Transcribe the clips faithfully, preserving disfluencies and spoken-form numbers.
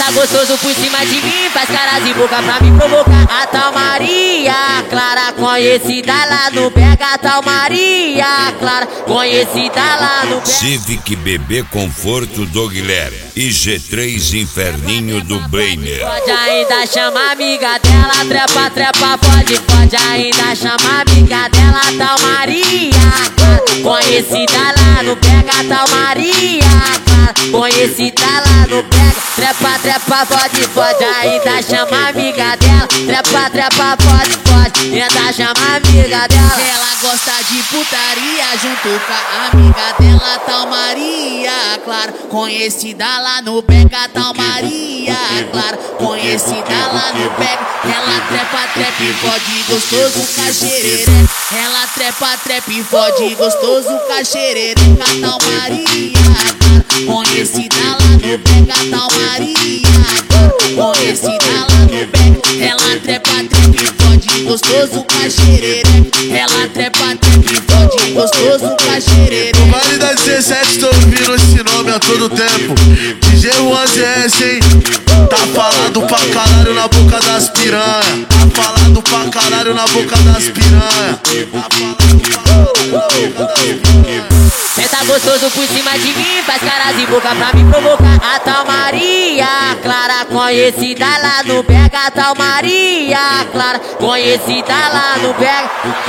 Senta gostoso por cima de mim, faz caras e boca pra me provocar. A tal Maria Clara, conhecida lá no Pega. A tal Maria Clara, conhecida lá no Pega. Civic Bebê Conforto do Guilherme e G três Inferninho do Brainer. Pode ainda chamar amiga dela, trepa, trepa, pode, pode ainda chamar amiga dela. A tal Maria Clara, conhecida lá no Pega. A tal Maria Clara, conhecida lá no Pega. Trepa, trepa, pode, pode ainda chamar amiga dela. Trepa, trepa, pode, pode ainda chamar amiga dela. Ela gosta de putaria junto com a amiga dela, tal Maria Clara, conhecida lá no Pega. Tal Maria Clara, conhecida lá no Pega. Ela trepa, trepa e fode gostoso caxerere. Ela trepa, trepa e fode gostoso caxerere. Tal Maria Clara, conhecida lá no Pega. Tal Maria Clara, conhecida lá no Pega. Ela trepa, trepa e fode gostoso caxerere. Ela trepa, trepa e fode gostoso caxerere. No Vale da dezessete tô ouvindo esse nome a todo tempo. D J Juan Z S, hein? Tá falando pra caralho na boca das piranha. Tá falando pra caralho na boca das piranha. Tá falando pra caralho na boca das piranha. Senta gostoso por cima de mim, faz caras e boca pra me provocar. A tal Maria Clara, conhecida lá no Pega. A tal Maria Clara, conhecida lá no Pega.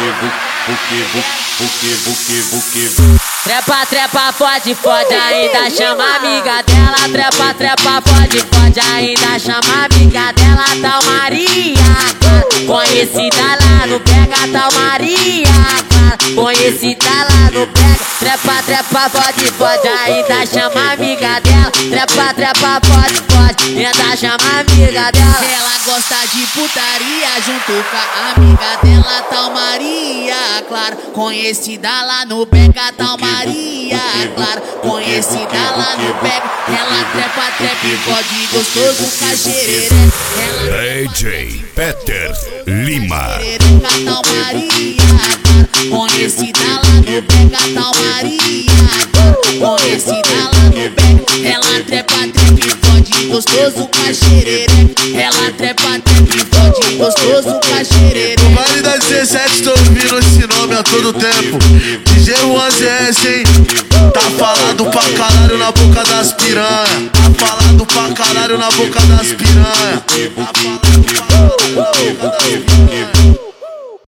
Trepa, trepa, fode, fode ainda chama amiga dela. Trepa, trepa, fode, fode ainda chama amiga dela. A tal Maria Clara, conhecida lá no Pega. A tal Maria Clara, conhecida lá no Pega. Trepa, trepa, pode, pode ainda chama amiga dela. Trepa, trepa, pode, pode ainda chama amiga dela. Ela gosta de putaria junto com a amiga dela, tal Maria Clara, conhecida lá no Pega. Tal Maria Clara, conhecida lá no Pega. Ela trepa, trepa e fode gostoso caxerere. D J Peter Lima. Tal Maria Clara, conhecida lá no Pega. Tal Maria Clara, conhecida lá no Pega. Ela trepa, trepa e fode gostoso caxerere. Ela trepa, trepa e fode gostoso caxerere. No Vale da dezessete tô ouvindo esse nome a todo tempo. D J Juan Z S, hein? Tá falando pra caralho na boca das piranha. Tá falando pra caralho na boca das piranha. Tá falando pra caralho na boca das piranha.